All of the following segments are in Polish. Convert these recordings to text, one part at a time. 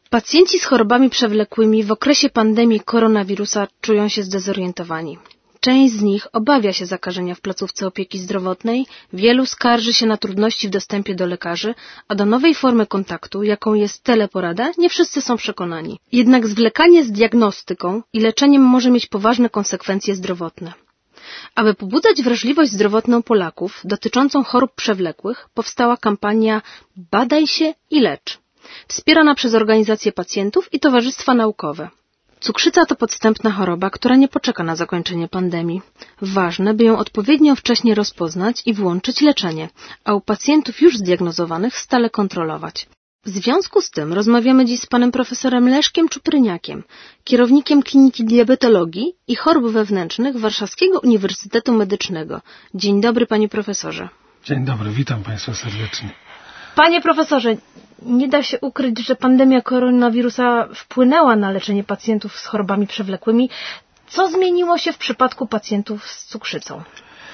Pacjenci z chorobami przewlekłymi w okresie pandemii koronawirusa czują się zdezorientowani. Część z nich obawia się zakażenia w placówce opieki zdrowotnej, wielu skarży się na trudności w dostępie do lekarzy, a do nowej formy kontaktu, jaką jest teleporada, nie wszyscy są przekonani. Jednak zwlekanie z diagnostyką i leczeniem może mieć poważne konsekwencje zdrowotne. Aby pobudzać wrażliwość zdrowotną Polaków dotyczącą chorób przewlekłych, powstała kampania Badaj się i lecz, wspierana przez organizacje pacjentów i towarzystwa naukowe. Cukrzyca to podstępna choroba, która nie poczeka na zakończenie pandemii. Ważne, by ją odpowiednio wcześnie rozpoznać i włączyć leczenie, a u pacjentów już zdiagnozowanych stale kontrolować. W związku z tym rozmawiamy dziś z panem profesorem Leszkiem Czupryniakiem, kierownikiem Kliniki Diabetologii i Chorób Wewnętrznych Warszawskiego Uniwersytetu Medycznego. Dzień dobry, panie profesorze. Dzień dobry, witam państwa serdecznie. Panie profesorze, nie da się ukryć, że pandemia koronawirusa wpłynęła na leczenie pacjentów z chorobami przewlekłymi. Co zmieniło się w przypadku pacjentów z cukrzycą?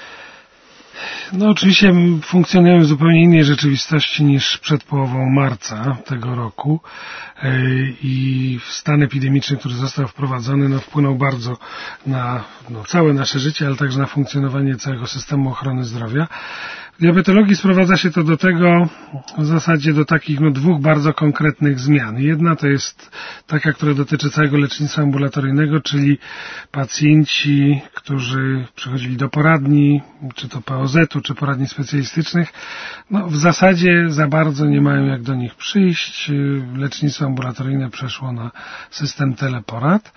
No oczywiście funkcjonujemy w zupełnie innej rzeczywistości niż przed połową marca tego roku i stan epidemiczny, który został wprowadzony, wpłynął bardzo na całe nasze życie, ale także na funkcjonowanie całego systemu ochrony zdrowia. W diabetologii sprowadza się to do tego, w zasadzie do takich dwóch bardzo konkretnych zmian. Jedna to jest taka, która dotyczy całego lecznictwa ambulatoryjnego, czyli pacjenci, którzy przychodzili do poradni, czy to POZ-u, czy poradni specjalistycznych, w zasadzie za bardzo nie mają jak do nich przyjść. Lecznictwo ambulatoryjne przeszło na system teleporad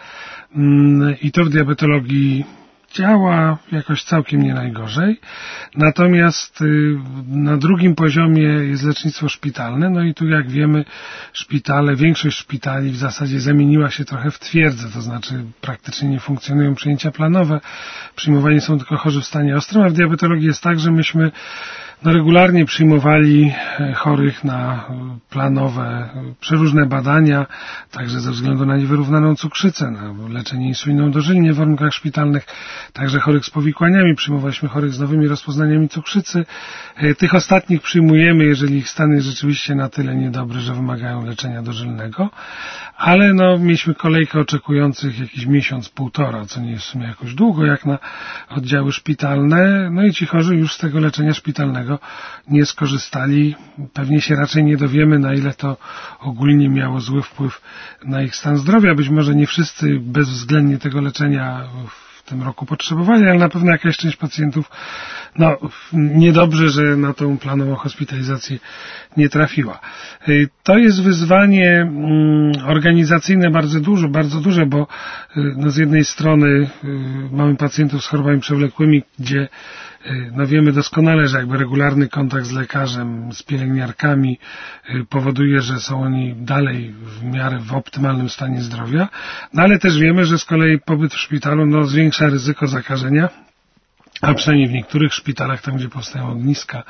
i to w diabetologii działa jakoś całkiem nie najgorzej. Natomiast na drugim poziomie jest lecznictwo szpitalne, i tu jak wiemy większość szpitali w zasadzie zamieniła się trochę w twierdzę, to znaczy praktycznie nie funkcjonują przyjęcia planowe, przyjmowani są tylko chorzy w stanie ostrym, a w diabetologii jest tak, że myśmy regularnie przyjmowali chorych na planowe, przeróżne badania, także ze względu na niewyrównaną cukrzycę, na leczenie insuliną dożylnie w warunkach szpitalnych, także chorych z powikłaniami, przyjmowaliśmy chorych z nowymi rozpoznaniami cukrzycy. Tych ostatnich przyjmujemy, jeżeli ich stan jest rzeczywiście na tyle niedobry, że wymagają leczenia dożylnego, ale mieliśmy kolejkę oczekujących jakiś miesiąc, półtora, co nie jest w sumie jakoś długo, jak na oddziały szpitalne, i ci chorzy już z tego leczenia szpitalnego nie skorzystali. Pewnie się raczej nie dowiemy, na ile to ogólnie miało zły wpływ na ich stan zdrowia. Być może nie wszyscy bezwzględnie tego leczenia w tym roku potrzebowali, ale na pewno jakaś część pacjentów niedobrze, że na tą planową hospitalizację nie trafiła. To jest wyzwanie organizacyjne bardzo duże, bo z jednej strony mamy pacjentów z chorobami przewlekłymi, gdzie wiemy doskonale, że regularny kontakt z lekarzem, z pielęgniarkami powoduje, że są oni dalej w optymalnym stanie zdrowia, ale też wiemy, że z kolei pobyt w szpitalu zwiększa ryzyko zakażenia, a przynajmniej w niektórych szpitalach, tam gdzie powstają ogniska,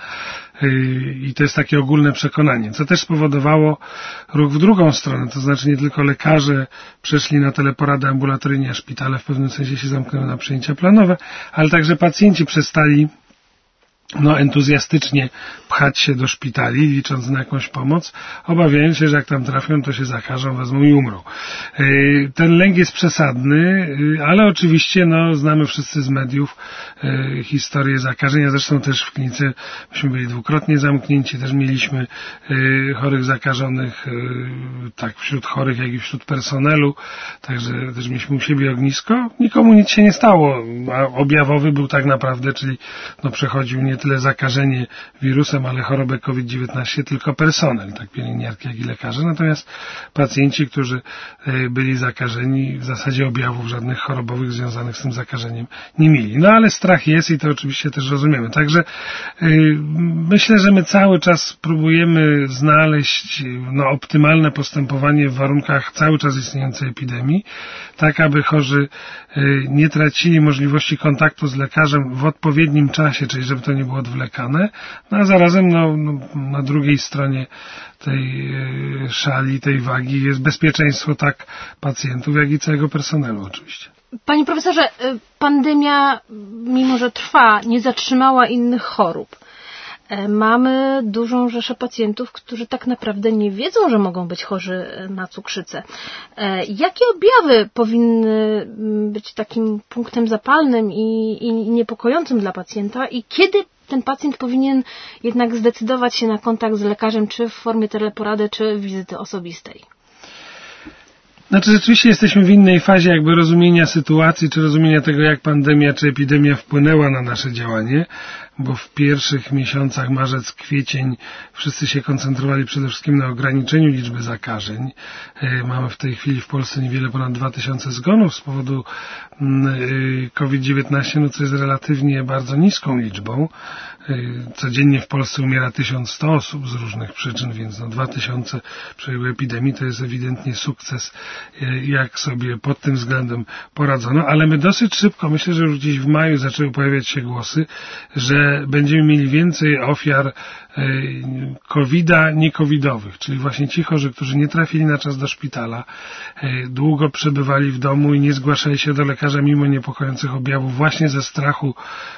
i to jest takie ogólne przekonanie, co też spowodowało ruch w drugą stronę, to znaczy nie tylko lekarze przeszli na teleporadę ambulatoryjnie, a szpitale w pewnym sensie się zamknęły na przyjęcia planowe, ale także pacjenci przestali entuzjastycznie pchać się do szpitali, licząc na jakąś pomoc, obawiając się, że jak tam trafią, to się zakażą, wezmą i umrą. Ten lęk jest przesadny, ale oczywiście znamy wszyscy z mediów historię zakażenia, zresztą też w klinice myśmy byli dwukrotnie zamknięci, też mieliśmy chorych zakażonych, tak wśród chorych, jak i wśród personelu, także też mieliśmy u siebie ognisko. Nikomu nic się nie stało, a objawowy był tak naprawdę, czyli przechodził nie tyle zakażenie wirusem, ale chorobę COVID-19 tylko personel, tak pielęgniarki, jak i lekarze. Natomiast pacjenci, którzy byli zakażeni, w zasadzie objawów żadnych chorobowych związanych z tym zakażeniem nie mieli. Ale strach jest i to oczywiście też rozumiemy. Także myślę, że my cały czas próbujemy znaleźć optymalne postępowanie w warunkach cały czas istniejącej epidemii, tak aby chorzy nie tracili możliwości kontaktu z lekarzem w odpowiednim czasie, czyli żeby to nie było odwlekane, a zarazem na drugiej stronie tej szali, tej wagi jest bezpieczeństwo tak pacjentów, jak i całego personelu oczywiście. Panie profesorze, pandemia, mimo że trwa, nie zatrzymała innych chorób. mamy dużą rzeszę pacjentów, którzy tak naprawdę nie wiedzą, że mogą być chorzy na cukrzycę. Jakie objawy powinny być takim punktem zapalnym i niepokojącym dla pacjenta i kiedy ten pacjent powinien jednak zdecydować się na kontakt z lekarzem, czy w formie teleporady, czy wizyty osobistej? Znaczy rzeczywiście jesteśmy w innej fazie jakby rozumienia sytuacji, czy rozumienia tego, jak pandemia, czy epidemia wpłynęła na nasze działanie, bo w pierwszych miesiącach, marzec, kwiecień, wszyscy się koncentrowali przede wszystkim na ograniczeniu liczby zakażeń. Mamy w tej chwili w Polsce niewiele ponad 2000 zgonów z powodu COVID-19, no co jest relatywnie bardzo niską liczbą. Codziennie w Polsce umiera 1100 osób z różnych przyczyn, więc 2000 przy epidemii to jest ewidentnie sukces, jak sobie pod tym względem poradzono, ale my dosyć szybko, myślę, że już gdzieś w maju zaczęły pojawiać się głosy, że będziemy mieli więcej ofiar COVID-a niecovidowych, czyli właśnie ci chorzy, którzy nie trafili na czas do szpitala, długo przebywali w domu i nie zgłaszali się do lekarza mimo niepokojących objawów właśnie ze strachu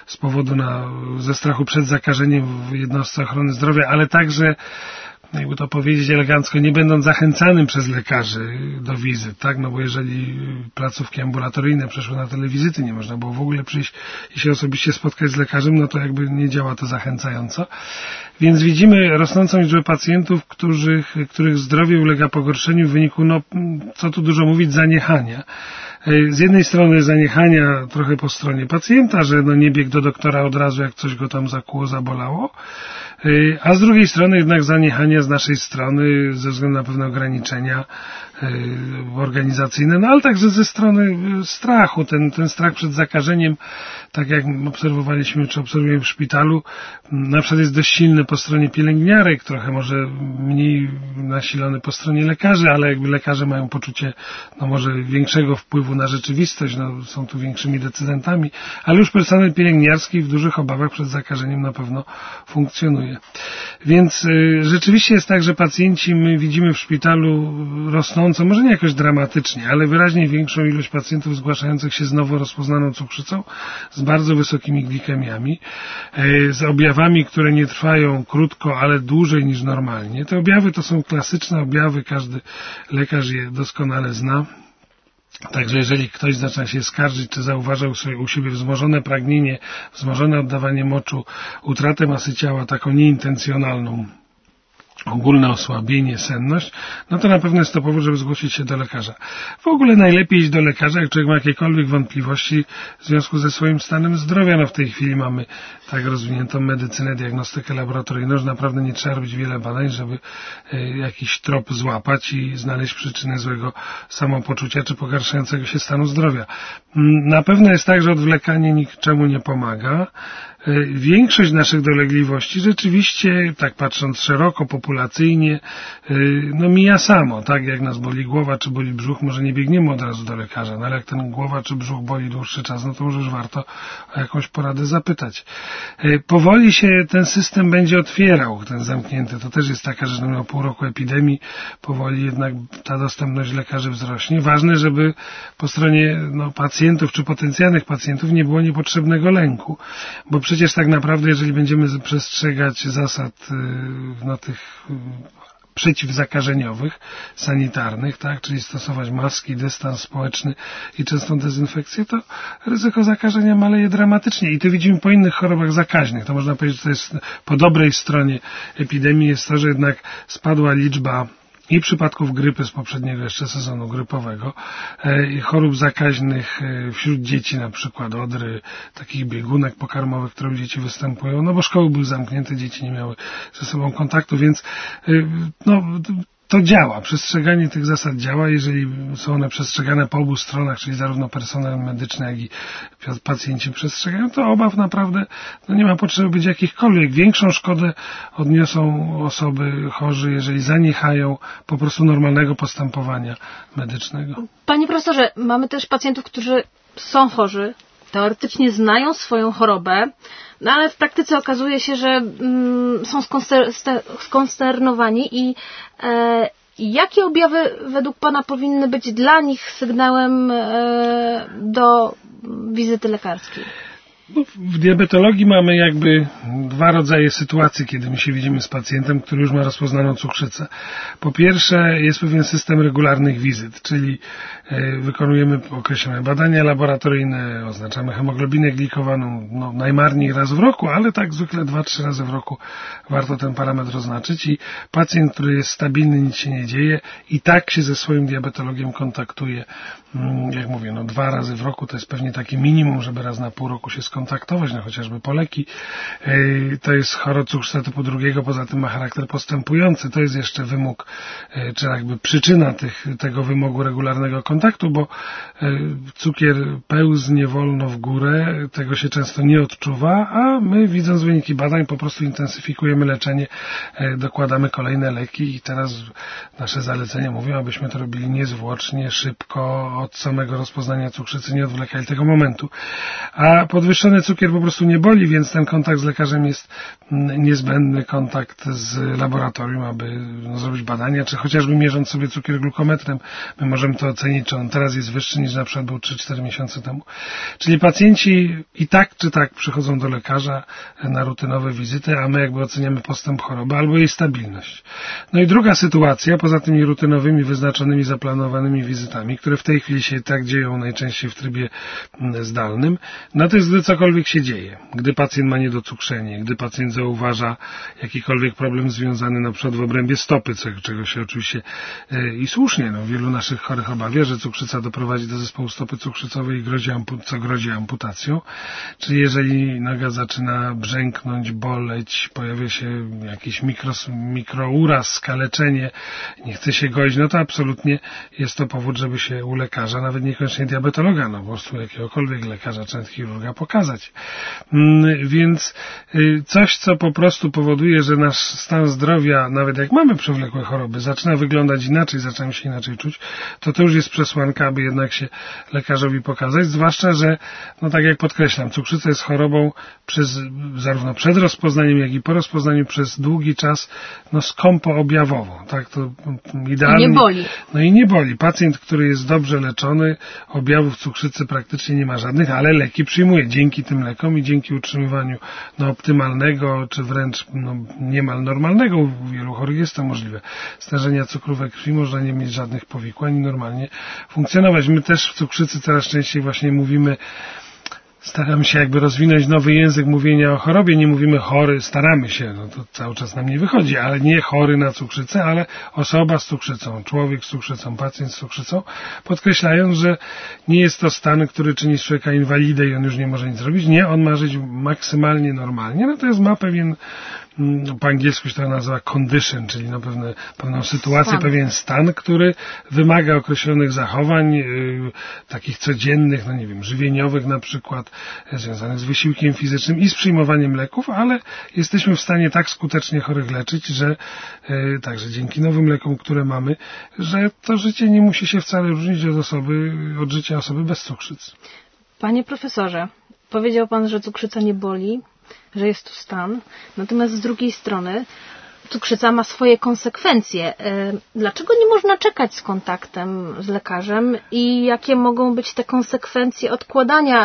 ze strachu przed zakażeniem w jednostce ochrony zdrowia, ale także, jakby to powiedzieć elegancko, nie będąc zachęcanym przez lekarzy do wizyt, tak? No bo jeżeli placówki ambulatoryjne przeszły na telewizyty, nie można było w ogóle przyjść i się osobiście spotkać z lekarzem, no to jakby nie działa to zachęcająco. Więc widzimy rosnącą liczbę pacjentów, których zdrowie ulega pogorszeniu w wyniku, no co tu dużo mówić, zaniechania. Z jednej strony zaniechania trochę po stronie pacjenta, że nie biegł do doktora od razu, jak coś go tam zakuło, zabolało, a z drugiej strony jednak zaniechania z naszej strony ze względu na pewne ograniczenia organizacyjne, no ale także ze strony strachu. Ten strach przed zakażeniem, tak jak obserwowaliśmy, czy obserwujemy w szpitalu, na przykład jest dość silny po stronie pielęgniarek, trochę może mniej nasilony po stronie lekarzy, ale jakby lekarze mają poczucie, może większego wpływu na rzeczywistość, są tu większymi decydentami, ale już personel pielęgniarski w dużych obawach przed zakażeniem na pewno funkcjonuje. Więc rzeczywiście jest tak, że pacjenci, my widzimy w szpitalu rosnącą, może nie jakoś dramatycznie, ale wyraźnie większą ilość pacjentów zgłaszających się z nowo rozpoznaną cukrzycą, z bardzo wysokimi glikemiami, z objawami, które nie trwają krótko, ale dłużej niż normalnie. Te objawy to są klasyczne objawy, każdy lekarz je doskonale zna. Także jeżeli ktoś zaczyna się skarżyć, czy zauważał u siebie wzmożone pragnienie, wzmożone oddawanie moczu, utratę masy ciała, taką nieintencjonalną, ogólne osłabienie, senność, no to na pewno jest to powód, żeby zgłosić się do lekarza. W ogóle najlepiej iść do lekarza, jak człowiek ma jakiekolwiek wątpliwości w związku ze swoim stanem zdrowia. W tej chwili mamy tak rozwiniętą medycynę, diagnostykę laboratoryjną, że naprawdę nie trzeba robić wiele badań, żeby jakiś trop złapać i znaleźć przyczynę złego samopoczucia czy pogarszającego się stanu zdrowia. Na pewno jest tak, że odwlekanie niczemu nie pomaga. Większość naszych dolegliwości rzeczywiście, tak patrząc szeroko, populacyjnie, mija samo, tak? Jak nas boli głowa, czy boli brzuch, może nie biegniemy od razu do lekarza, ale jak ten głowa czy brzuch boli dłuższy czas, to może już warto o jakąś poradę zapytać. Powoli się ten system będzie otwierał, ten zamknięty. To też jest taka rzecz, że miał pół roku epidemii, powoli jednak ta dostępność lekarzy wzrośnie. Ważne, żeby po stronie pacjentów czy potencjalnych pacjentów nie było niepotrzebnego lęku, bo przecież tak naprawdę, jeżeli będziemy przestrzegać zasad tych przeciwzakażeniowych, sanitarnych, tak, czyli stosować maski, dystans społeczny i częstą dezynfekcję, to ryzyko zakażenia maleje dramatycznie. I to widzimy po innych chorobach zakaźnych. To można powiedzieć, że to jest po dobrej stronie epidemii jest to, że jednak spadła liczba i przypadków grypy z poprzedniego jeszcze sezonu grypowego, chorób zakaźnych wśród dzieci, na przykład odry, takich biegunek pokarmowych, które u dzieci występują, bo szkoły były zamknięte, dzieci nie miały ze sobą kontaktu, więc to działa. Przestrzeganie tych zasad działa. Jeżeli są one przestrzegane po obu stronach, czyli zarówno personel medyczny, jak i pacjenci przestrzegają, to obaw naprawdę nie ma potrzeby być jakichkolwiek. Większą szkodę odniosą osoby chorzy, jeżeli zaniechają po prostu normalnego postępowania medycznego. Panie profesorze, mamy też pacjentów, którzy są chorzy, teoretycznie znają swoją chorobę, ale w praktyce okazuje się, że są skonsternowani i jakie objawy według Pana powinny być dla nich sygnałem do wizyty lekarskiej? No, w diabetologii mamy jakby dwa rodzaje sytuacji, kiedy my się widzimy z pacjentem, który już ma rozpoznaną cukrzycę. Po pierwsze jest pewien system regularnych wizyt, czyli wykonujemy określone badania laboratoryjne, oznaczamy hemoglobinę glikowaną, no, najmarniej raz w roku, ale tak zwykle 2-3 razy w roku warto ten parametr oznaczyć i pacjent, który jest stabilny, nic się nie dzieje i tak się ze swoim diabetologiem kontaktuje, jak mówię, 2 razy w roku to jest pewnie takie minimum, żeby raz na pół roku się skontaktować, chociażby po leki. To jest cukrzyca typu 2, poza tym ma charakter postępujący. To jest jeszcze wymóg, czy jakby przyczyna tego wymogu regularnego kontaktu, bo cukier pełznie wolno w górę, tego się często nie odczuwa, a my, widząc wyniki badań, po prostu intensyfikujemy leczenie, dokładamy kolejne leki i teraz nasze zalecenia mówią, abyśmy to robili niezwłocznie, szybko, od samego rozpoznania cukrzycy, nie odwlekali tego momentu. A podwyższony cukier po prostu nie boli, więc ten kontakt z lekarzem jest niezbędny, kontakt z laboratorium, aby zrobić badania, czy chociażby mierząc sobie cukier glukometrem, my możemy to ocenić, czy on teraz jest wyższy niż na przykład był 3-4 miesiące temu. Czyli pacjenci i tak czy tak przychodzą do lekarza na rutynowe wizyty, a my jakby oceniamy postęp choroby albo jej stabilność. No i druga sytuacja, poza tymi rutynowymi, wyznaczonymi, zaplanowanymi wizytami, które w tej chwili się tak dzieją najczęściej w trybie zdalnym, no to jest, gdy cokolwiek się dzieje. Gdy pacjent ma niedocukrzenie, gdy pacjent zauważa jakikolwiek problem związany na przykład w obrębie stopy, czego się oczywiście i słusznie, wielu naszych chorych obawia, że cukrzyca doprowadzi do zespołu stopy cukrzycowej i co grozi amputacją. Czyli jeżeli noga zaczyna brzęknąć, boleć, pojawia się jakiś mikrouraz, skaleczenie, nie chce się goić, no to absolutnie jest to powód, żeby się u lekarza, nawet niekoniecznie diabetologa, po prostu jakiegokolwiek lekarza, czy chirurga pokazać. Więc coś, co po prostu powoduje, że nasz stan zdrowia, nawet jak mamy przewlekłe choroby, zaczyna wyglądać inaczej, zaczynamy się inaczej czuć, to już jest przesłanka, aby jednak się lekarzowi pokazać, zwłaszcza, że, tak jak podkreślam, cukrzyca jest chorobą zarówno przed rozpoznaniem, jak i po rozpoznaniu przez długi czas, skąpo objawową, tak, to idealnie. I nie boli. I nie boli. Pacjent, który jest dobrze leczony, objawów cukrzycy praktycznie nie ma żadnych, ale leki przyjmuje. Dzięki tym lekom i dzięki utrzymywaniu optymalnego, czy wręcz niemal normalnego, u wielu chorych jest to możliwe, stężenia cukru we krwi, można nie mieć żadnych powikłań i normalnie funkcjonować. My też w cukrzycy coraz częściej właśnie mówimy, staramy się jakby rozwinąć nowy język mówienia o chorobie, nie mówimy chory, staramy się, to cały czas nam nie wychodzi, ale nie chory na cukrzycę, ale osoba z cukrzycą, człowiek z cukrzycą, pacjent z cukrzycą, podkreślając, że nie jest to stan, który czyni z człowieka inwalidę i on już nie może nic robić, nie, on ma żyć maksymalnie normalnie, natomiast ma pewien, po angielsku się to nazywa condition, czyli pewną sytuację, pewien stan, który wymaga określonych zachowań, takich codziennych, żywieniowych na przykład, związanych z wysiłkiem fizycznym i z przyjmowaniem leków, ale jesteśmy w stanie tak skutecznie chorych leczyć, że także dzięki nowym lekom, które mamy, że to życie nie musi się wcale różnić od życia osoby bez cukrzycy. Panie profesorze, powiedział pan, że cukrzyca nie boli, że jest to stan, natomiast z drugiej strony cukrzyca ma swoje konsekwencje. Dlaczego nie można czekać z kontaktem z lekarzem i jakie mogą być te konsekwencje odkładania,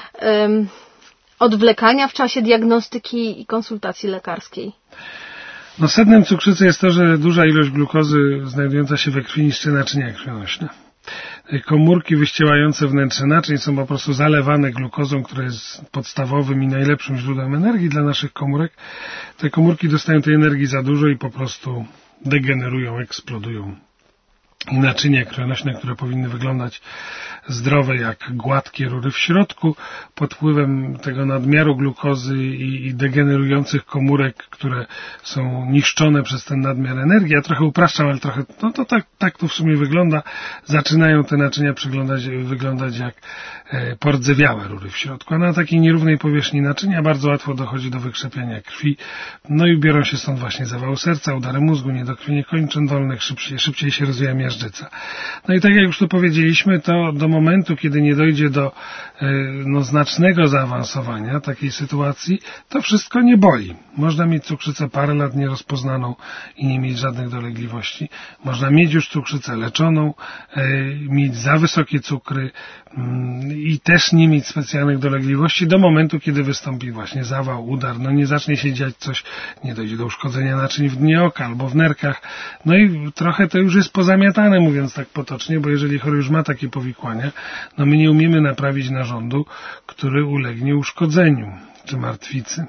odwlekania w czasie diagnostyki i konsultacji lekarskiej? Sednem cukrzycy jest to, że duża ilość glukozy znajdująca się we krwi niszczy naczynia krwionośne. Komórki wyściełające wnętrze naczyń są po prostu zalewane glukozą, która jest podstawowym i najlepszym źródłem energii dla naszych komórek. Te komórki dostają tej energii za dużo i po prostu degenerują, eksplodują. I naczynia krwionośne, które powinny wyglądać zdrowe jak gładkie rury w środku, pod wpływem tego nadmiaru glukozy i degenerujących komórek, które są niszczone przez ten nadmiar energii. Ja trochę upraszczam, ale trochę, to tak to w sumie wygląda. Zaczynają te naczynia wyglądać jak pordzewiałe rury w środku. A na takiej nierównej powierzchni naczynia bardzo łatwo dochodzi do wykrzepiania krwi. I biorą się stąd właśnie zawały serca, udary mózgu, niedokrwienie kończyn dolnych, szybciej się rozwija miażdżyca miażdżyca. No i tak jak już tu powiedzieliśmy, to do momentu, kiedy nie dojdzie do znacznego zaawansowania takiej sytuacji, to wszystko nie boli. Można mieć cukrzycę parę lat nierozpoznaną i nie mieć żadnych dolegliwości. Można mieć już cukrzycę leczoną, mieć za wysokie cukry i też nie mieć specjalnych dolegliwości do momentu, kiedy wystąpi właśnie zawał, udar, nie zacznie się dziać coś, nie dojdzie do uszkodzenia naczyń w dnie oka albo w nerkach. No i trochę to już jest pozamiatane, mówiąc tak potocznie, bo jeżeli chory już ma takie powikłania, my nie umiemy naprawić narządu, który ulegnie uszkodzeniu czy martwicy.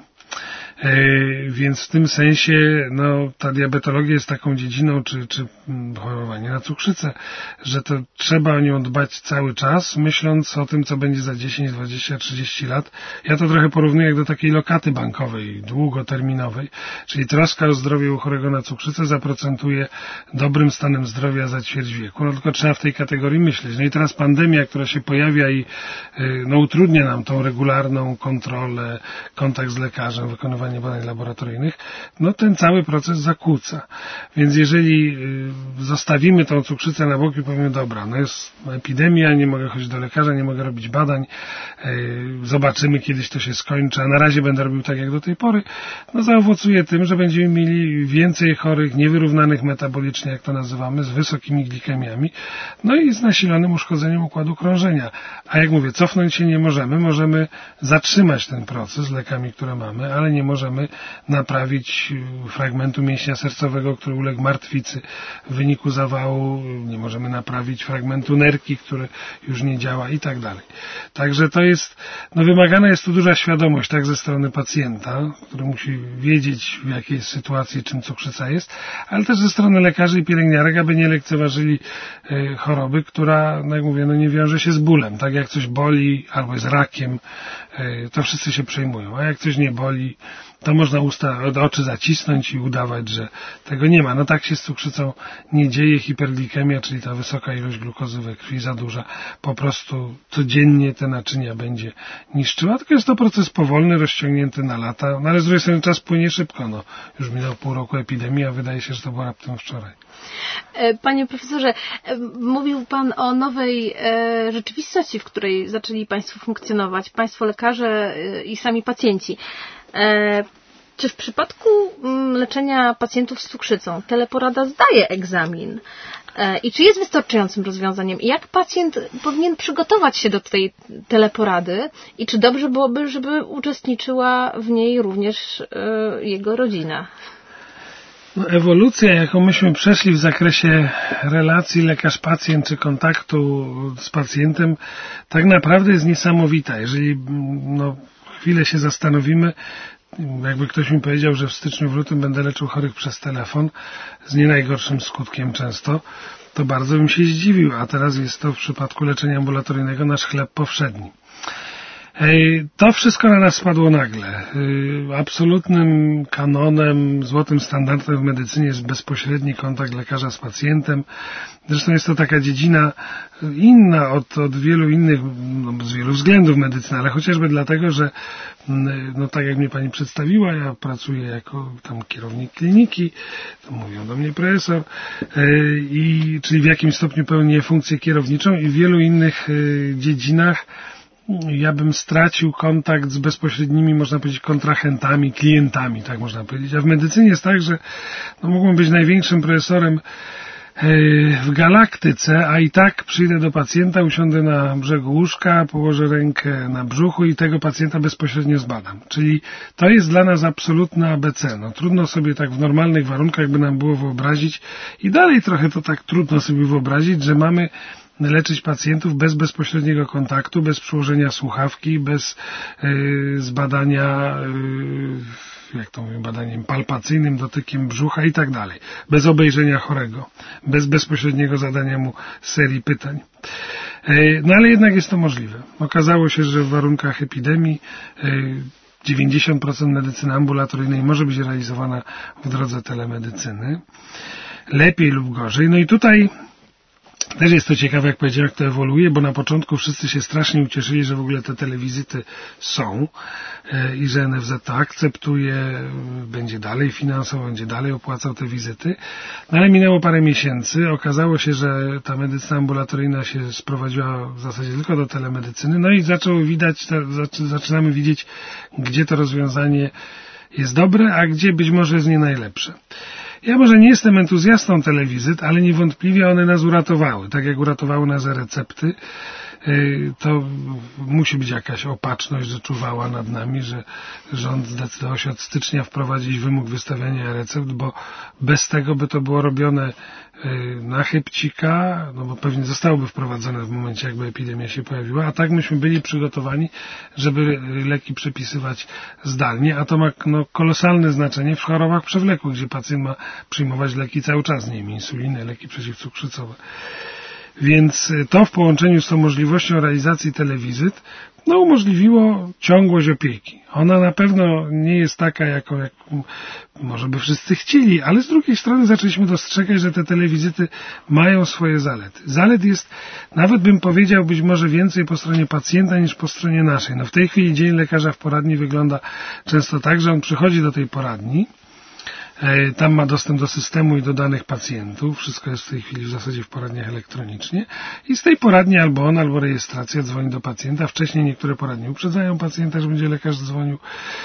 Więc w tym sensie ta diabetologia jest taką dziedziną, czy chorowanie na cukrzycę, że to trzeba o nią dbać cały czas, myśląc o tym, co będzie za 10, 20, 30 lat. Ja to trochę porównuję jak do takiej lokaty bankowej, długoterminowej, czyli troska o zdrowie u chorego na cukrzycę zaprocentuje dobrym stanem zdrowia za ćwierć wieku. Tylko trzeba w tej kategorii myśleć. I teraz pandemia, która się pojawia i utrudnia nam tą regularną kontrolę, kontakt z lekarzem, wykonywanie badań laboratoryjnych, ten cały proces zakłóca. Więc jeżeli zostawimy tą cukrzycę na boku i powiemy, dobra, jest epidemia, nie mogę chodzić do lekarza, nie mogę robić badań, zobaczymy, kiedyś to się skończy, a na razie będę robił tak jak do tej pory, zaowocuje tym, że będziemy mieli więcej chorych, niewyrównanych metabolicznie, jak to nazywamy, z wysokimi glikemiami, i z nasilonym uszkodzeniem układu krążenia. A jak mówię, cofnąć się nie możemy, możemy zatrzymać ten proces lekami, które mamy, ale nie możemy naprawić fragmentu mięśnia sercowego, który uległ martwicy w wyniku zawału, nie możemy naprawić fragmentu nerki, który już nie działa i tak dalej. Także to jest, wymagana jest tu duża świadomość, tak ze strony pacjenta, który musi wiedzieć, w jakiej sytuacji, czym cukrzyca jest, ale też ze strony lekarzy i pielęgniarek, aby nie lekceważyli choroby, która, jak mówię, nie wiąże się z bólem. Tak jak coś boli albo jest rakiem, to wszyscy się przejmują, a jak coś nie boli, to można oczy zacisnąć i udawać, że tego nie ma. Tak się z cukrzycą nie dzieje. Hiperglikemia, czyli ta wysoka ilość glukozy we krwi za duża, po prostu codziennie te naczynia będzie niszczyła. Tylko jest to proces powolny, rozciągnięty na lata, ale z drugiej strony czas płynie szybko. Już minął pół roku epidemii, a wydaje się, że to było raptem wczoraj. Panie profesorze, mówił Pan o nowej rzeczywistości, w której zaczęli Państwo funkcjonować, Państwo lekarze i sami pacjenci. Czy w przypadku leczenia pacjentów z cukrzycą teleporada zdaje egzamin? I czy jest wystarczającym rozwiązaniem? I jak pacjent powinien przygotować się do tej teleporady? I czy dobrze byłoby, żeby uczestniczyła w niej również jego rodzina? Ewolucja, jaką myśmy przeszli w zakresie relacji lekarz-pacjent czy kontaktu z pacjentem, tak naprawdę jest niesamowita. Jeżeli chwilę się zastanowimy, jakby ktoś mi powiedział, że w styczniu, w lutym będę leczył chorych przez telefon, z nie najgorszym skutkiem często, to bardzo bym się zdziwił, a teraz jest to w przypadku leczenia ambulatoryjnego nasz chleb powszedni. To wszystko na nas spadło nagle. Absolutnym kanonem, złotym standardem w medycynie jest bezpośredni kontakt lekarza z pacjentem. Zresztą jest to taka dziedzina inna od wielu innych, z wielu względów medycyny, ale chociażby dlatego, że tak jak mnie pani przedstawiła, ja pracuję jako kierownik kliniki, to mówią do mnie profesor, czyli w jakimś stopniu pełnię funkcję kierowniczą i w wielu innych dziedzinach ja bym stracił kontakt z bezpośrednimi, można powiedzieć, kontrahentami, klientami, tak można powiedzieć. A w medycynie jest tak, że mógłbym być największym profesorem w galaktyce, a i tak przyjdę do pacjenta, usiądę na brzegu łóżka, położę rękę na brzuchu i tego pacjenta bezpośrednio zbadam. Czyli to jest dla nas absolutne ABC. Trudno sobie tak w normalnych warunkach by nam było wyobrazić i dalej trochę to tak trudno sobie wyobrazić, że mamy leczyć pacjentów bez bezpośredniego kontaktu, bez przyłożenia słuchawki, bez zbadania, jak to mówię, badaniem palpacyjnym, dotykiem brzucha i tak dalej. Bez obejrzenia chorego, bez bezpośredniego zadania mu serii pytań. Ale jednak jest to możliwe. Okazało się, że w warunkach epidemii 90% medycyny ambulatoryjnej może być realizowana w drodze telemedycyny. Lepiej lub gorzej. I tutaj Też jest to ciekawe, jak powiedziałem, jak to ewoluuje, bo na początku wszyscy się strasznie ucieszyli, że w ogóle te telewizyty są i że NFZ to akceptuje, będzie dalej finansował, będzie dalej opłacał te wizyty. No ale minęło parę miesięcy, okazało się, że ta medycyna ambulatoryjna się sprowadziła w zasadzie tylko do telemedycyny, no i zaczynamy widzieć, gdzie to rozwiązanie jest dobre, a gdzie być może jest nie najlepsze. Ja może nie jestem entuzjastą telewizyt, ale niewątpliwie one nas uratowały. Tak jak uratowały nas recepty, to musi być jakaś opatrzność, że czuwała nad nami, że rząd zdecydował się od stycznia wprowadzić wymóg wystawiania recept, bo bez tego by to było robione na chybcika, no bo pewnie zostałoby wprowadzone w momencie, jakby epidemia się pojawiła, a tak myśmy byli przygotowani, żeby leki przepisywać zdalnie, a to ma kolosalne znaczenie w chorobach przewlekłych, gdzie pacjent ma przyjmować leki cały czas, nie wiem, insulinę, leki przeciwcukrzycowe. Więc to w połączeniu z tą możliwością realizacji telewizyt umożliwiło ciągłość opieki. Ona na pewno nie jest taka, jak może by wszyscy chcieli, ale z drugiej strony zaczęliśmy dostrzegać, że te telewizyty mają swoje zalety. Zalet jest, nawet bym powiedział, być może więcej po stronie pacjenta niż po stronie naszej. W tej chwili dzień lekarza w poradni wygląda często tak, że on przychodzi do tej poradni, tam ma dostęp do systemu i do danych pacjentów. Wszystko jest w tej chwili w zasadzie w poradniach elektronicznie. I z tej poradni albo on, albo rejestracja dzwoni do pacjenta. Wcześniej niektóre poradnie uprzedzają pacjenta, że będzie lekarz dzwonił.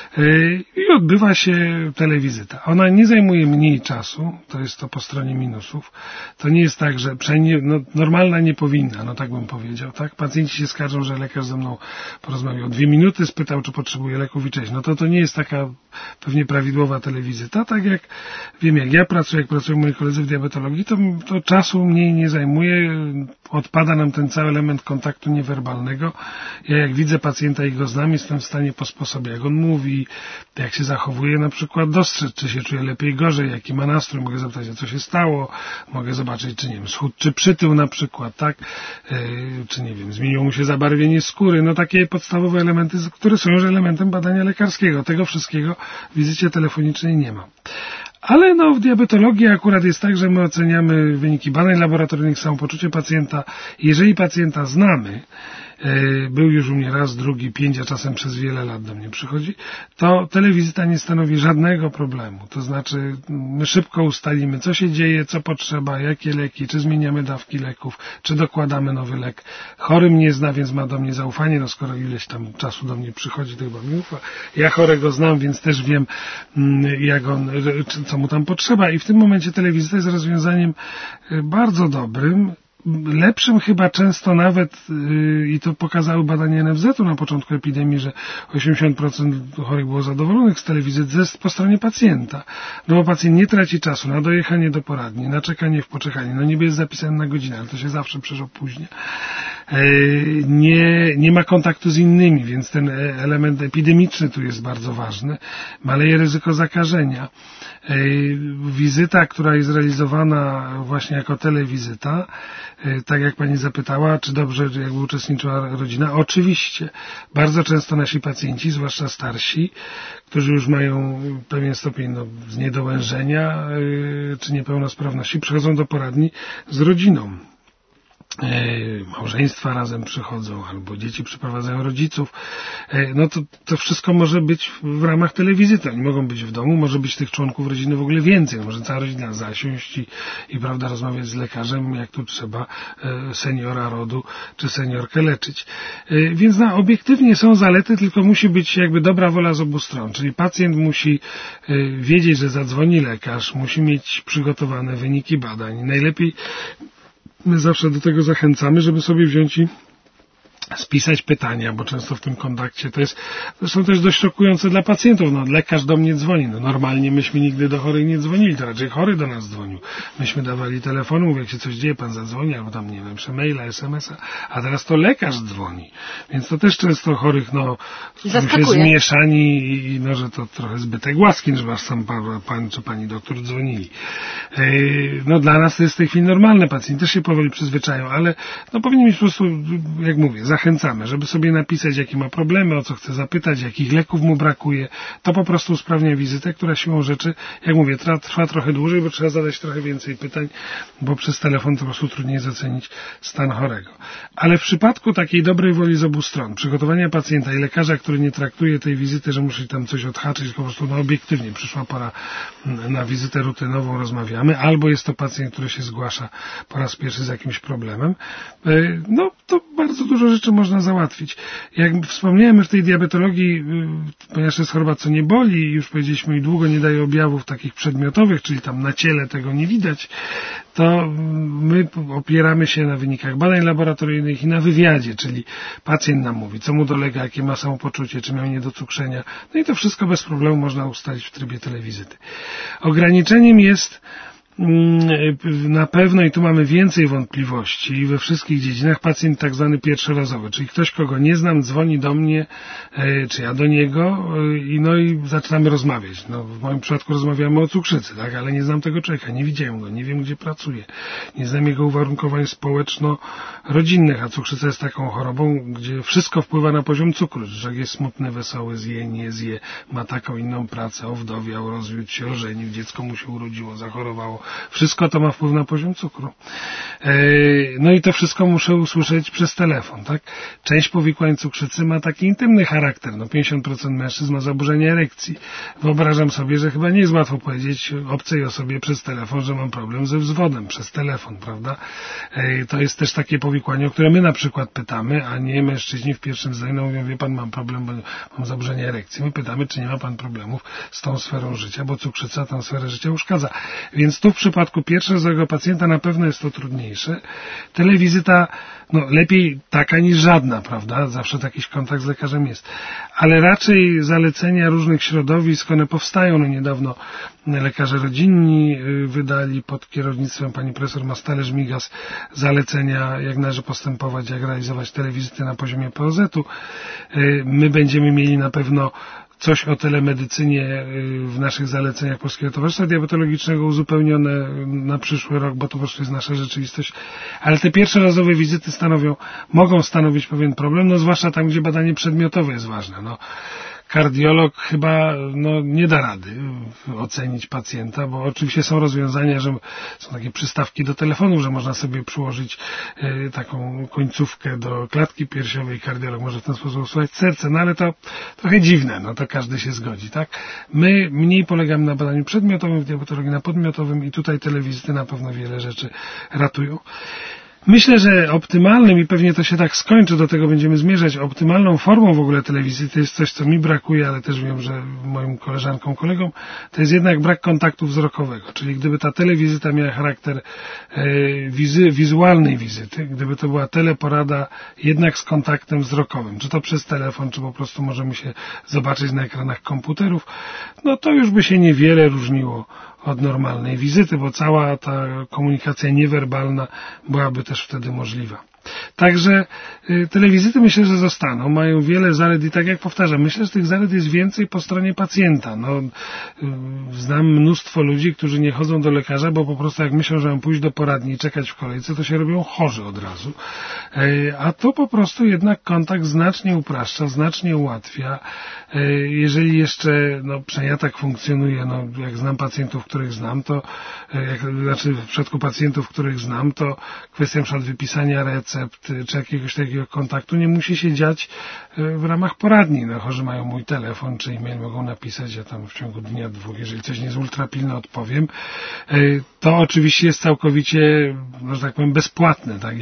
I odbywa się telewizyta. Ona nie zajmuje mniej czasu. To jest to po stronie minusów. To nie jest tak, że normalna nie powinna, tak bym powiedział. Tak? Pacjenci się skarżą, że lekarz ze mną porozmawiał 2 minuty, spytał, czy potrzebuje leków i cześć. To nie jest taka pewnie prawidłowa telewizyta. Tak jak wiem, jak ja pracuję, jak pracują moi koledzy w diabetologii, to czasu mniej nie zajmuje, odpada nam ten cały element kontaktu niewerbalnego. Ja jak widzę pacjenta i go znam, jestem w stanie po sposobie, jak on mówi, jak się zachowuje, na przykład dostrzec, czy się czuje lepiej, gorzej, jaki ma nastrój, mogę zapytać, co się stało, mogę zobaczyć, czy nie wiem, schudł, czy przytył na przykład, tak, czy nie wiem, zmieniło mu się zabarwienie skóry, takie podstawowe elementy, które są już elementem badania lekarskiego. Tego wszystkiego w wizycie telefonicznej nie ma. Ale w diabetologii akurat jest tak, że my oceniamy wyniki badań laboratoryjnych, samopoczucie pacjenta. Jeżeli pacjenta znamy, był już u mnie raz, drugi, 5, a czasem przez wiele lat do mnie przychodzi, to telewizyta nie stanowi żadnego problemu. To znaczy, my szybko ustalimy, co się dzieje, co potrzeba, jakie leki, czy zmieniamy dawki leków, czy dokładamy nowy lek. Chory mnie zna, więc ma do mnie zaufanie, skoro ileś tam czasu do mnie przychodzi, to chyba mi ufa. Ja chorego znam, więc też wiem, co mu tam potrzeba. I w tym momencie telewizyta jest rozwiązaniem bardzo dobrym, lepszym chyba często nawet, i to pokazały badania NFZ-u na początku epidemii, że 80% chorych było zadowolonych z telewizyt po stronie pacjenta. Bo pacjent nie traci czasu na dojechanie do poradni, na czekanie w poczekaniu. Niby jest zapisany na godzinę, ale to się zawsze przecież opóźnia. Nie ma kontaktu z innymi, więc ten element epidemiczny tu jest bardzo ważny. Maleje ryzyko zakażenia. Wizyta, która jest realizowana właśnie jako telewizyta, tak jak pani zapytała, czy dobrze jakby uczestniczyła rodzina? Oczywiście. Bardzo często nasi pacjenci, zwłaszcza starsi, którzy już mają pewien stopień zniedołężenia czy niepełnosprawności, przychodzą do poradni z rodziną. Małżeństwa razem przychodzą, albo dzieci przyprowadzają rodziców, to wszystko może być w ramach telewizyty. Oni mogą być w domu, może być tych członków rodziny w ogóle więcej. Może cała rodzina zasiąść i rozmawiać z lekarzem, jak tu trzeba seniora rodu czy seniorkę leczyć. Więc obiektywnie są zalety, tylko musi być jakby dobra wola z obu stron. Czyli pacjent musi wiedzieć, że zadzwoni lekarz, musi mieć przygotowane wyniki badań. Najlepiej my zawsze do tego zachęcamy, żeby sobie wziąć i spisać pytania, bo często w tym kontakcie to jest, zresztą też dość szokujące dla pacjentów. Lekarz do mnie dzwoni. Normalnie myśmy nigdy do chorych nie dzwonili, to raczej chory do nas dzwonił. Myśmy dawali telefon, mówię, jak się coś dzieje, pan zadzwoni, albo tam, nie wiem, maila, SMS-a, a teraz to lekarz dzwoni. Więc to też często chorych, się zmieszani i że to trochę zbytek łaski, żeby aż sam pan czy pani doktor dzwonili. Dla nas to jest w tej chwili normalne, pacjenci też się powoli przyzwyczają, ale powinni mieć po prostu, jak mówię, zachęcać zachęcamy, żeby sobie napisać, jakie ma problemy, o co chce zapytać, jakich leków mu brakuje. To po prostu usprawnia wizytę, która siłą rzeczy, jak mówię, trwa trochę dłużej, bo trzeba zadać trochę więcej pytań, bo przez telefon to po prostu trudniej ocenić stan chorego. Ale w przypadku takiej dobrej woli z obu stron, przygotowania pacjenta i lekarza, który nie traktuje tej wizyty, że musi tam coś odhaczyć, po prostu obiektywnie przyszła pora na wizytę rutynową, rozmawiamy, albo jest to pacjent, który się zgłasza po raz pierwszy z jakimś problemem, no to bardzo dużo rzeczy można załatwić. Jak wspomniałem już w tej diabetologii, ponieważ to jest choroba, co nie boli, już powiedzieliśmy i długo nie daje objawów takich przedmiotowych, czyli tam na ciele tego nie widać, to my opieramy się na wynikach badań laboratoryjnych i na wywiadzie, czyli pacjent nam mówi, co mu dolega, jakie ma samopoczucie, czy miał niedocukrzenia, no i to wszystko bez problemu można ustalić w trybie telewizyty. Ograniczeniem jest na pewno, i tu mamy więcej wątpliwości, we wszystkich dziedzinach pacjent tak zwany pierwszorazowy, czyli ktoś, kogo nie znam, dzwoni do mnie, czy ja do niego i zaczynamy rozmawiać. No, w moim przypadku rozmawiamy o cukrzycy, tak, ale nie znam tego człowieka, nie widziałem go, nie wiem, gdzie pracuje, nie znam jego uwarunkowań społeczno-rodzinnych, a cukrzyca jest taką chorobą, gdzie wszystko wpływa na poziom cukru, że jak jest smutny, wesoły, zje, nie zje, ma taką inną pracę, owdowiał, rozwiódł się, ożenił, dziecko mu się urodziło, zachorowało. Wszystko to ma wpływ na poziom cukru. No i to wszystko muszę usłyszeć przez telefon, tak? Część powikłań cukrzycy ma taki intymny charakter. No 50% mężczyzn ma zaburzenie erekcji. Wyobrażam sobie, że chyba nie jest łatwo powiedzieć obcej osobie przez telefon, że mam problem ze wzwodem przez telefon, prawda? To jest też takie powikłanie, o które my na przykład pytamy, a nie mężczyźni w pierwszym zdaniu mówią, wie pan, mam problem, bo mam zaburzenie erekcji. My pytamy, czy nie ma pan problemów z tą sferą życia, bo cukrzyca tę sferę życia uszkadza. Więc tu w przypadku pierwszego pacjenta na pewno jest to trudniejsze. Telewizyta, no lepiej taka niż żadna, prawda? Zawsze jakiś kontakt z lekarzem jest. Ale raczej zalecenia różnych środowisk, one powstają. No niedawno lekarze rodzinni wydali pod kierownictwem pani profesor Mastalerz-Migas zalecenia, jak należy postępować, jak realizować telewizyty na poziomie POZ-u. My będziemy mieli na pewno coś o telemedycynie w naszych zaleceniach Polskiego Towarzystwa Diabetologicznego uzupełnione na przyszły rok, bo to po prostu jest nasza rzeczywistość. Ale te pierwszorazowe wizyty mogą stanowić pewien problem, no zwłaszcza tam, gdzie badanie przedmiotowe jest ważne. No, kardiolog chyba nie da rady ocenić pacjenta, bo oczywiście są rozwiązania, że są takie przystawki do telefonu, że można sobie przyłożyć taką końcówkę do klatki piersiowej, kardiolog może w ten sposób usłuchać serce, no ale to trochę dziwne, no to każdy się zgodzi, tak? My mniej polegamy na badaniu przedmiotowym w diabetologii, na podmiotowym i tutaj telewizyty na pewno wiele rzeczy ratują. Myślę, że optymalnym, i pewnie to się tak skończy, do tego będziemy zmierzać, optymalną formą w ogóle telewizji to jest coś, co mi brakuje, ale też wiem, że moim koleżankom, kolegom, to jest jednak brak kontaktu wzrokowego. Czyli gdyby ta telewizyta miała charakter wizualnej wizyty, gdyby to była teleporada jednak z kontaktem wzrokowym, czy to przez telefon, czy po prostu możemy się zobaczyć na ekranach komputerów, no to już by się niewiele różniło od normalnej wizyty, bo cała ta komunikacja niewerbalna byłaby też wtedy możliwa. Także telewizyty myślę, że zostaną, mają wiele zalet i tak jak powtarzam, myślę, że tych zalet jest więcej po stronie pacjenta. Znam mnóstwo ludzi, którzy nie chodzą do lekarza, bo po prostu jak myślą, że mają pójść do poradni i czekać w kolejce, to się robią chorzy od razu. A to po prostu jednak kontakt znacznie upraszcza, znacznie ułatwia. Jeżeli jeszcze, przynajmniej ja tak funkcjonuję, jak znam pacjentów, których znam, to, w przypadku pacjentów, których znam, to kwestia np. wypisania recept, czy jakiegoś takiego kontaktu nie musi się dziać w ramach poradni. Chorzy mają mój telefon, czy e-mail mogą napisać, ja tam w ciągu dnia, dwóch, jeżeli coś nie jest ultrapilne, odpowiem. To oczywiście jest całkowicie, że tak powiem, bezpłatne, tak?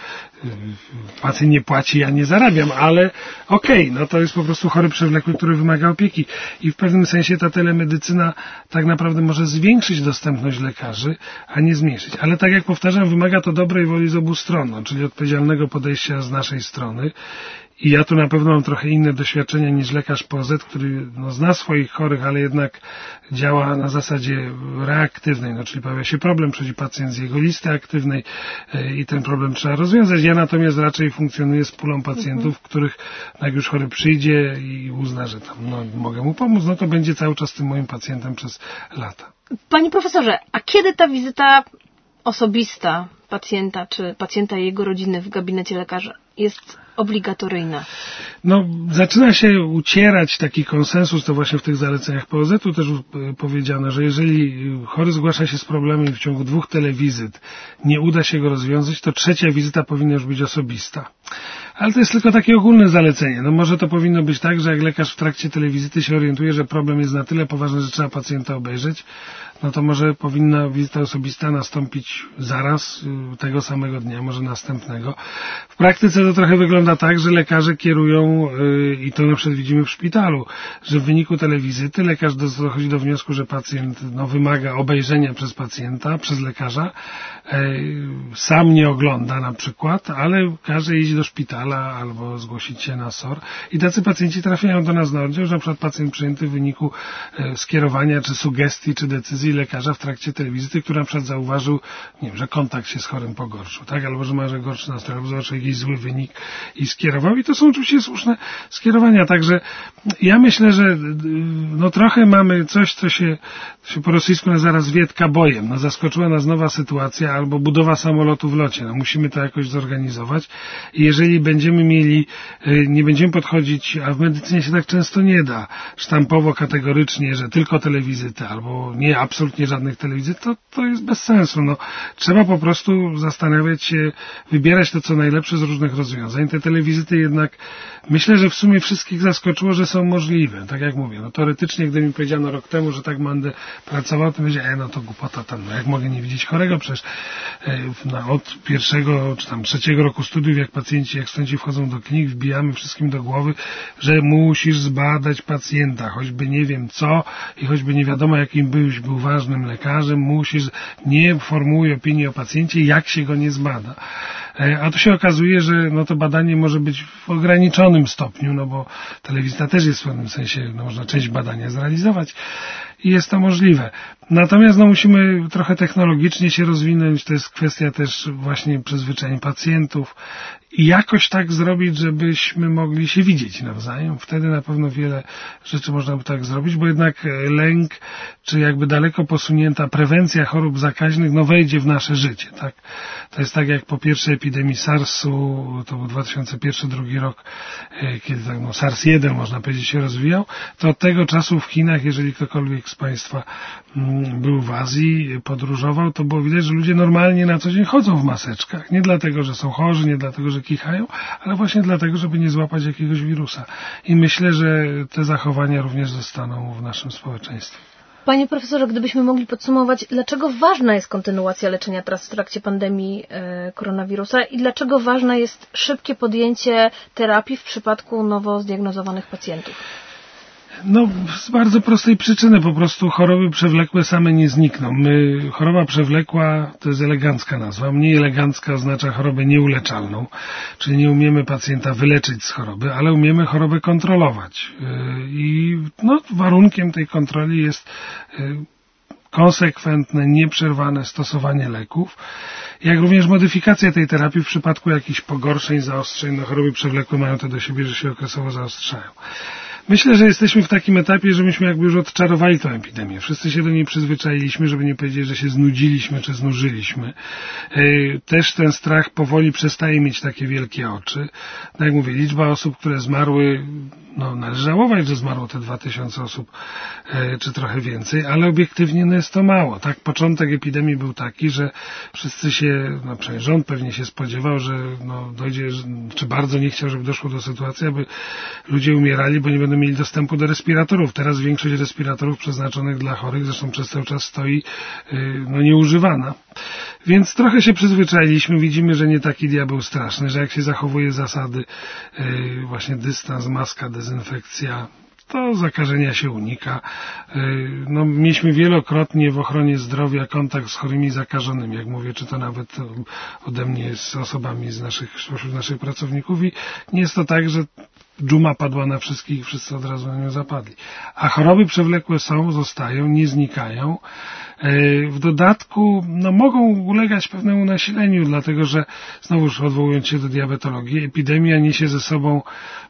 Pacjent nie płaci, ja nie zarabiam, ale okej, to jest po prostu chory przewlekły, który wymaga opieki. I w pewnym sensie ta telemedycyna tak naprawdę może zwiększyć dostępność lekarzy, a nie zmniejszyć. Ale tak jak powtarzam, wymaga to dobrej woli z obu stron, czyli odpowiedzialnego podejścia z naszej strony. I ja tu na pewno mam trochę inne doświadczenia niż lekarz POZ, który zna swoich chorych, ale jednak działa na zasadzie reaktywnej, czyli pojawia się problem, przychodzi pacjent z jego listy aktywnej i ten problem trzeba rozwiązać. Ja natomiast raczej funkcjonuję z pulą pacjentów, których jak już chory przyjdzie i uzna, że tam mogę mu pomóc, to będzie cały czas tym moim pacjentem przez lata. Panie profesorze, a kiedy ta wizyta osobista, pacjenta czy pacjenta i jego rodziny w gabinecie lekarza jest obligatoryjna? No, zaczyna się ucierać taki konsensus, to właśnie w tych zaleceniach POZ-u też powiedziano, że jeżeli chory zgłasza się z problemem w ciągu 2 telewizyt nie uda się go rozwiązać, to 3. wizyta powinna już być osobista. Ale to jest tylko takie ogólne zalecenie. No może to powinno być tak, że jak lekarz w trakcie telewizyty się orientuje, że problem jest na tyle poważny, że trzeba pacjenta obejrzeć, no to może powinna wizyta osobista nastąpić zaraz, tego samego dnia, może następnego. W praktyce to trochę wygląda tak, że lekarze kierują, i to na przykład widzimy w szpitalu, że w wyniku telewizyty lekarz dochodzi do wniosku, że pacjent wymaga obejrzenia przez pacjenta, przez lekarza, sam nie ogląda na przykład, ale każe iść do szpitala albo zgłosić się na SOR. I tacy pacjenci trafiają do nas na oddział, że na przykład pacjent przyjęty w wyniku skierowania, czy sugestii, czy decyzji lekarza w trakcie telewizyty, który na przykład zauważył, nie wiem, że kontakt się z chorym pogorszył, tak? Albo że ma gorszy nastrój, albo zobaczył jakiś zły wynik i skierował. I to są oczywiście słuszne skierowania. Także ja myślę, że no trochę mamy coś, co się po rosyjsku nazywa rozwiedka bojem. No zaskoczyła nas nowa sytuacja albo budowa samolotu w locie. No musimy to jakoś zorganizować. I jeżeli będziemy mieli, nie będziemy podchodzić, a w medycynie się tak często nie da, sztampowo, kategorycznie, że tylko telewizyty albo nie absolutnie żadnych telewizyt, to jest bez sensu. No, trzeba po prostu zastanawiać się, wybierać to, co najlepsze z różnych rozwiązań. Te telewizyty jednak, myślę, że w sumie wszystkich zaskoczyło, że są możliwe. Tak jak mówię, no teoretycznie, gdy mi powiedziano rok temu, że tak będę pracował, to powiedziałem, no to głupota tam, no jak mogę nie widzieć chorego, przecież od 1. czy tam 3. roku studiów, jak studenci wchodzą do klinik, wbijamy wszystkim do głowy, że musisz zbadać pacjenta, choćby nie wiem co i choćby nie wiadomo jakim był ważnym lekarzem, nie formułuj opinii o pacjencie, jak się go nie zbada. A tu się okazuje, że no to badanie może być w ograniczonym stopniu, no bo telewizja też jest w pewnym sensie, no można część badania zrealizować i jest to możliwe. Natomiast no musimy trochę technologicznie się rozwinąć, to jest kwestia też właśnie przyzwyczajeń pacjentów i jakoś tak zrobić, żebyśmy mogli się widzieć nawzajem. Wtedy na pewno wiele rzeczy można by tak zrobić, bo jednak lęk, czy jakby daleko posunięta prewencja chorób zakaźnych, no wejdzie w nasze życie, tak? To jest tak jak po pierwszej epidemii SARS-u, to był 2001-2002 rok, kiedy tak, no SARS-1 można powiedzieć się rozwijał, to od tego czasu w Chinach, jeżeli ktokolwiek z Państwa był w Azji, podróżował, to było widać, że ludzie normalnie na co dzień chodzą w maseczkach. Nie dlatego, że są chorzy, nie dlatego, że kichają, ale właśnie dlatego, żeby nie złapać jakiegoś wirusa. I myślę, że te zachowania również zostaną w naszym społeczeństwie. Panie profesorze, gdybyśmy mogli podsumować, dlaczego ważna jest kontynuacja leczenia teraz w trakcie pandemii koronawirusa i dlaczego ważne jest szybkie podjęcie terapii w przypadku nowo zdiagnozowanych pacjentów? No, z bardzo prostej przyczyny, po prostu choroby przewlekłe same nie znikną. Choroba przewlekła to jest elegancka nazwa, mniej elegancka oznacza chorobę nieuleczalną, czyli nie umiemy pacjenta wyleczyć z choroby, ale umiemy chorobę kontrolować. I no, warunkiem tej kontroli jest konsekwentne, nieprzerwane stosowanie leków, jak również modyfikacja tej terapii w przypadku jakichś pogorszeń, zaostrzeń. No, choroby przewlekłe mają to do siebie, że się okresowo zaostrzają. Myślę, że jesteśmy w takim etapie, że myśmy jakby już odczarowali tę epidemię. Wszyscy się do niej przyzwyczailiśmy, żeby nie powiedzieć, że się znudziliśmy czy znużyliśmy. Też ten strach powoli przestaje mieć takie wielkie oczy. No jak mówię, liczba osób, które zmarły, no należy żałować, że zmarło te 2000 osób, czy trochę więcej, ale obiektywnie no jest to mało. Tak, początek epidemii był taki, że wszyscy się, no przynajmniej rząd pewnie się spodziewał, że no dojdzie, czy bardzo nie chciał, żeby doszło do sytuacji, aby ludzie umierali, bo nie będą mieli dostępu do respiratorów. Teraz większość respiratorów przeznaczonych dla chorych, zresztą przez cały czas stoi no nieużywana. Więc trochę się przyzwyczailiśmy, widzimy, że nie taki diabeł straszny, że jak się zachowuje zasady właśnie dystans, maska, dezynfekcja, to zakażenia się unika. No, mieliśmy wielokrotnie w ochronie zdrowia kontakt z chorymi zakażonymi, jak mówię, czy to nawet ode mnie z osobami spośród naszych pracowników i nie jest to tak, że dżuma padła na wszystkich i wszyscy od razu na nią zapadli. A choroby przewlekłe zostają, nie znikają. W dodatku mogą ulegać pewnemu nasileniu, dlatego że znowuż odwołując się do diabetologii, epidemia niesie ze sobą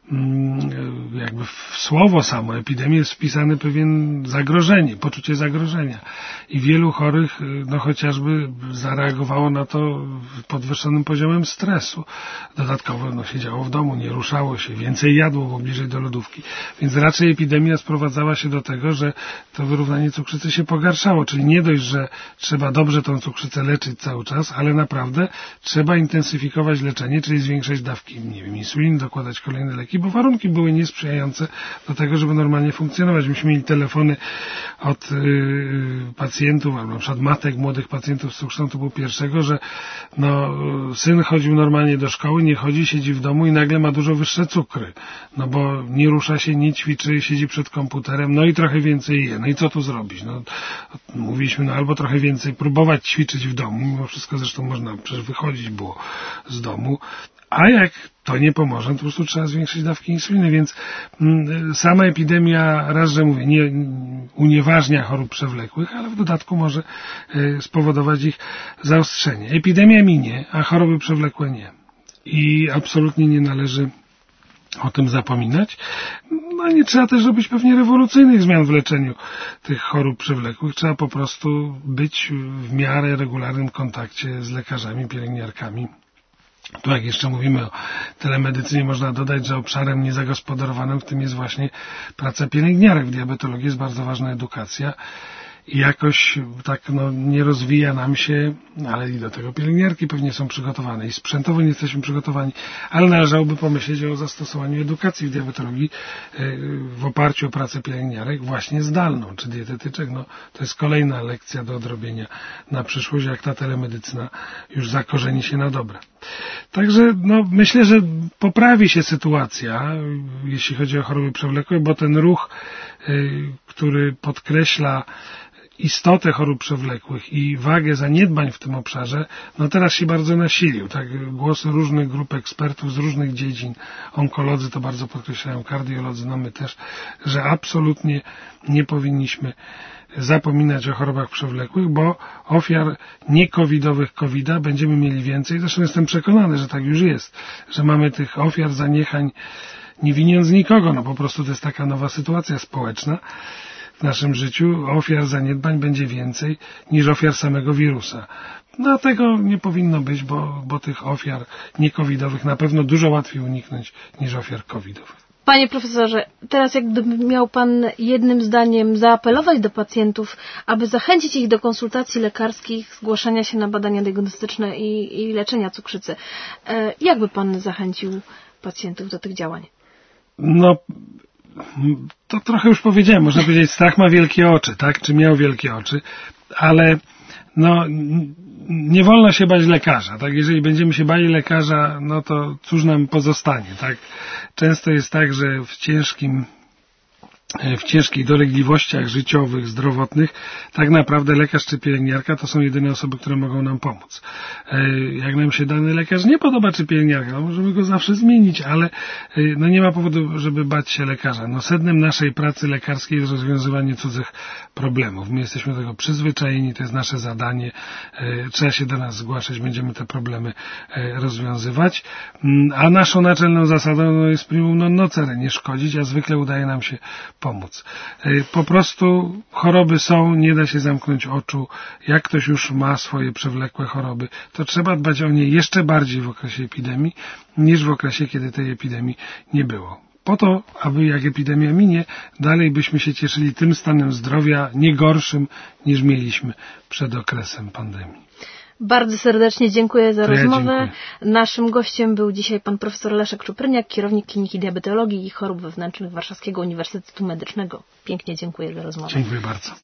jakby w słowo samo epidemii jest wpisane pewien zagrożenie, poczucie zagrożenia. I wielu chorych chociażby zareagowało na to podwyższonym poziomem stresu. Dodatkowo siedziało w domu, nie ruszało się, więcej jadło, bo bliżej do lodówki. Więc raczej epidemia sprowadzała się do tego, że to wyrównanie cukrzycy się pogarszało, czyli nie dość, że trzeba dobrze tą cukrzycę leczyć cały czas, ale naprawdę trzeba intensyfikować leczenie, czyli zwiększać dawki, insuliny, dokładać kolejne leki, bo warunki były niesprzyjające do tego, żeby normalnie funkcjonować. Myśmy mieli telefony od pacjentów, albo na przykład matek młodych pacjentów z cukrzycą typu pierwszego, że syn chodził normalnie do szkoły, nie chodzi, siedzi w domu i nagle ma dużo wyższe cukry, bo nie rusza się, nie ćwiczy, siedzi przed komputerem, i trochę więcej je. I co tu zrobić? Mówiliśmy, albo trochę więcej próbować ćwiczyć w domu, mimo wszystko zresztą można przecież wychodzić było z domu, a jak to nie pomoże, to po prostu trzeba zwiększyć dawki insuliny, więc sama epidemia, raz, że mówię, nie unieważnia chorób przewlekłych, ale w dodatku może spowodować ich zaostrzenie. Epidemia minie, a choroby przewlekłe nie. I absolutnie nie należy o tym zapominać. Nie trzeba też robić pewnie rewolucyjnych zmian w leczeniu tych chorób przewlekłych. Trzeba po prostu być w miarę regularnym kontakcie z lekarzami, pielęgniarkami. Tu jak jeszcze mówimy o telemedycynie, można dodać, że obszarem niezagospodarowanym w tym jest właśnie praca pielęgniarek. W diabetologii jest bardzo ważna edukacja i jakoś tak nie rozwija nam się, ale i do tego pielęgniarki pewnie są przygotowane i sprzętowo nie jesteśmy przygotowani, ale należałoby pomyśleć o zastosowaniu edukacji w diabetologii w oparciu o pracę pielęgniarek właśnie zdalną, czy dietetyczek. To jest kolejna lekcja do odrobienia na przyszłość, jak ta telemedycyna już zakorzeni się na dobre. Także myślę, że poprawi się sytuacja, jeśli chodzi o choroby przewlekłe, bo ten ruch, który podkreśla istotę chorób przewlekłych i wagę zaniedbań w tym obszarze, teraz się bardzo nasilił. Tak, głosy różnych grup ekspertów z różnych dziedzin, onkolodzy to bardzo podkreślają, kardiolodzy, my też, że absolutnie nie powinniśmy zapominać o chorobach przewlekłych, bo ofiar niecovidowych COVID-a będziemy mieli więcej. Zresztą jestem przekonany, że tak już jest, że mamy tych ofiar zaniechań, nie winiąc nikogo, po prostu to jest taka nowa sytuacja społeczna w naszym życiu. Ofiar zaniedbań będzie więcej niż ofiar samego wirusa. A tego nie powinno być, bo tych ofiar niecovidowych na pewno dużo łatwiej uniknąć niż ofiar covidowych. Panie profesorze, teraz jakby miał Pan jednym zdaniem zaapelować do pacjentów, aby zachęcić ich do konsultacji lekarskich, zgłaszania się na badania diagnostyczne i leczenia cukrzycy. Jak by Pan zachęcił pacjentów do tych działań? To trochę już powiedziałem, można powiedzieć, strach ma wielkie oczy, tak? Czy miał wielkie oczy, ale nie wolno się bać lekarza, tak? Jeżeli będziemy się bali lekarza, to cóż nam pozostanie, tak? Często jest tak, że w ciężkich dolegliwościach życiowych, zdrowotnych, tak naprawdę lekarz czy pielęgniarka to są jedyne osoby, które mogą nam pomóc. Jak nam się dany lekarz nie podoba, czy pielęgniarka, możemy go zawsze zmienić, ale nie ma powodu, żeby bać się lekarza. Sednem naszej pracy lekarskiej jest rozwiązywanie cudzych problemów. My jesteśmy do tego przyzwyczajeni, to jest nasze zadanie, trzeba się do nas zgłaszać, będziemy te problemy rozwiązywać, a naszą naczelną zasadą jest primum non nocere, nie szkodzić, a zwykle udaje nam się pomóc. Po prostu choroby są, nie da się zamknąć oczu. Jak ktoś już ma swoje przewlekłe choroby, to trzeba dbać o nie jeszcze bardziej w okresie epidemii, niż w okresie, kiedy tej epidemii nie było. Po to, aby jak epidemia minie, dalej byśmy się cieszyli tym stanem zdrowia, nie gorszym, niż mieliśmy przed okresem pandemii. Bardzo serdecznie dziękuję za rozmowę. Dziękuję. Naszym gościem był dzisiaj pan profesor Leszek Czupryniak, kierownik Kliniki Diabetologii i Chorób Wewnętrznych Warszawskiego Uniwersytetu Medycznego. Pięknie dziękuję za rozmowę. Dziękuję bardzo.